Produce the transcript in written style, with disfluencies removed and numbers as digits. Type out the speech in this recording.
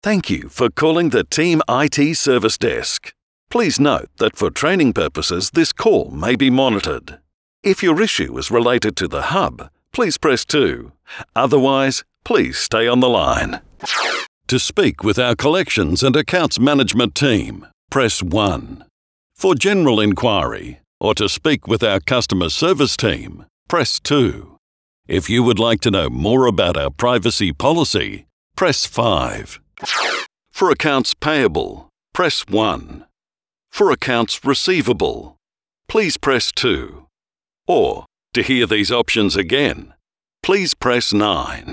Thank you for calling the Team IT Service Desk. Please note that for training purposes, this call may be monitored. If your issue is related to the hub, please press 2. Otherwise, please stay on the line. To speak with our collections and accounts management team, press 1. For general inquiry or to speak with our customer service team, press 2. If you would like to know more about our privacy policy, press 5. For accounts payable, press 1. For accounts receivable, please press 2. Or, to hear these options again, please press 9.